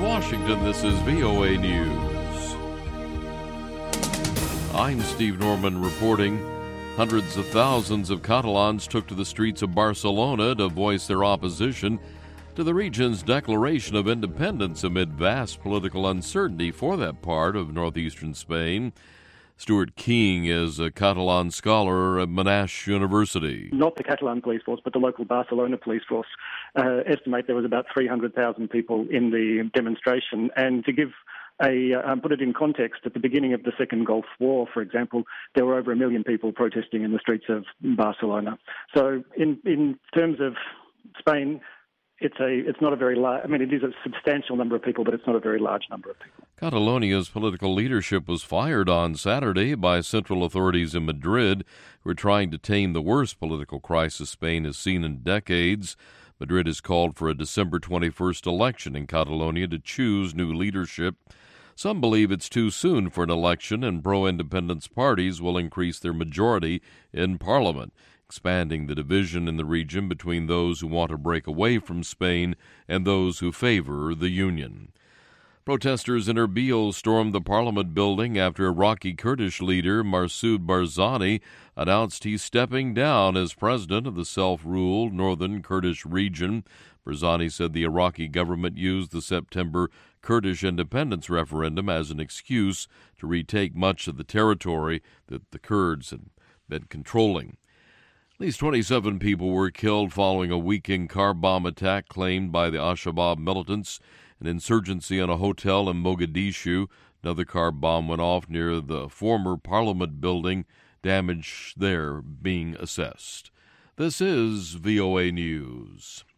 Washington, this is VOA News. I'm Steve Norman reporting. Hundreds of thousands of Catalans took to the streets of Barcelona to voice their opposition to the region's declaration of independence amid vast political uncertainty for that part of northeastern Spain. Stuart King is a Catalan scholar at Monash University. Not the Catalan police force, but the local Barcelona police force estimate there was about 300,000 people in the demonstration. And to give put it in context, at the beginning of the Second Gulf War, for example, there were over 1 million people protesting in the streets of Barcelona. So in terms of Spain, it's not a very large, it is a substantial number of people, but it's not a very large number of people. Catalonia's political leadership was fired on Saturday by central authorities in Madrid, who are trying to tame the worst political crisis Spain has seen in decades. Madrid has called for a December 21st election in Catalonia to choose new leadership. Some believe it's too soon for an election, and pro-independence parties will increase their majority in parliament, expanding the division in the region between those who want to break away from Spain and those who favor the Union. Protesters in Erbil stormed the parliament building after Iraqi Kurdish leader Masoud Barzani announced he's stepping down as president of the self-ruled northern Kurdish region. Barzani said the Iraqi government used the September Kurdish independence referendum as an excuse to retake much of the territory that the Kurds had been controlling. At least 27 people were killed following a weekend car bomb attack claimed by the Al-Shabaab militants, an insurgency on a hotel in Mogadishu. Another car bomb went off near the former parliament building, damage there being assessed. This is VOA News.